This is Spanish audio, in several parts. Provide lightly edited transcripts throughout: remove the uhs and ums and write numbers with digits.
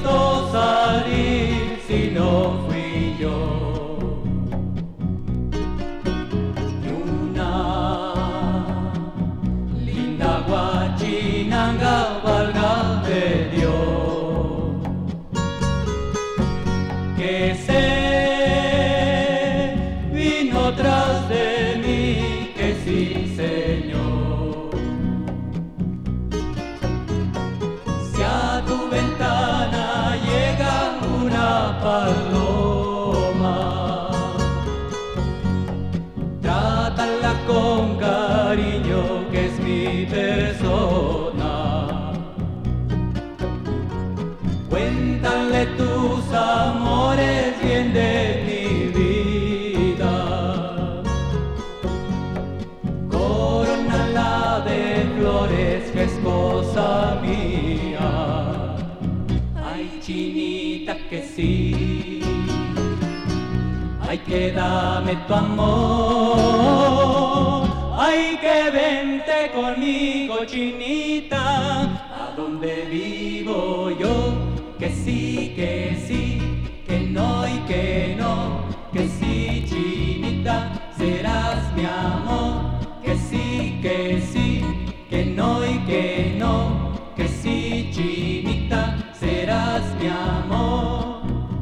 dejó salir si no fui yo? Y una linda guachinanga, válgame Dios, que se vino tras de mí, que sí, Señor. Si a tu ventana llega una paloma, trátala con cariño, que es mi persona. Cuéntale tus amores, bien de mi vida. Corónala de flores, que es cosa mía. Ay, chinita, que sí. Ay, que dame tu amor. Ay, que vente conmigo, chinita, a donde vivo yo. Que sí, que no y que no. Que sí, chinita, serás mi amor. Que sí, que no y que no. Que sí, chinita, serás mi amor.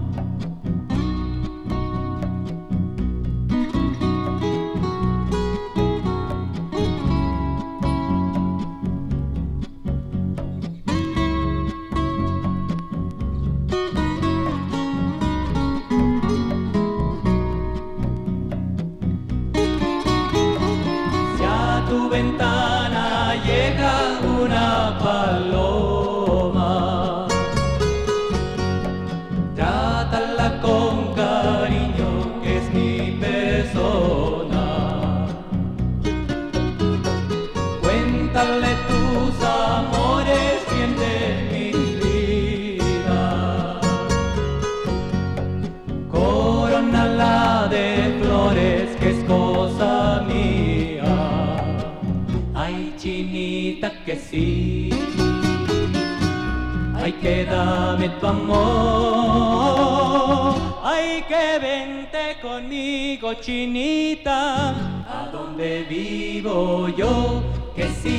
Tu ventana llega una paloma, trátala con cariño, que es mi persona. Cuéntale tus amores, bien de mi vida. Corónala de flores, que es cosa mía. Ay, chinita, que sí. Ay, que dame tu amor. Ay, que vente conmigo, chinita, a donde vivo yo. Que sí,